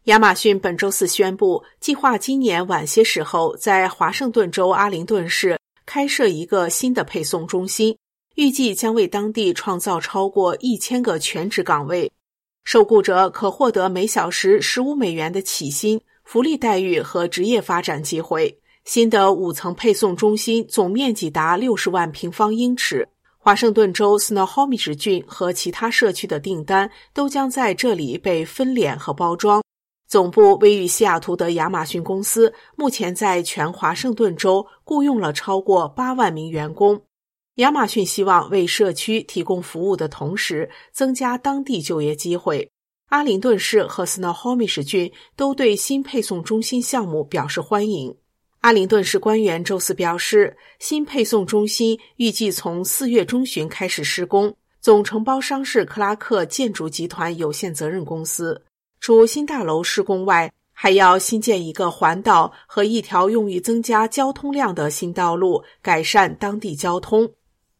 亚马逊本周四宣布，计划今年晚些时候在华盛顿州阿灵顿市开设一个新的配送中心，预计将为当地创造超过1000个全职岗位。受雇者可获得每小时$15的起薪、福利待遇和职业发展机会。新的5层配送中心总面积达60万平方英尺。华盛顿州 Snohomish 郡和其他社区的订单都将在这里被分拣和包装。总部位于西雅图的亚马逊公司目前在全华盛顿州雇用了超过8万名员工。亚马逊希望为社区提供服务的同时，增加当地就业机会。阿灵顿市和 Snohomish 郡都对新配送中心项目表示欢迎。阿灵顿市官员周四表示，新配送中心预计从4月中旬开始施工，总承包商是克拉克建筑集团有限责任公司。除新大楼施工外，还要新建一个环岛和一条用于增加交通量的新道路，改善当地交通。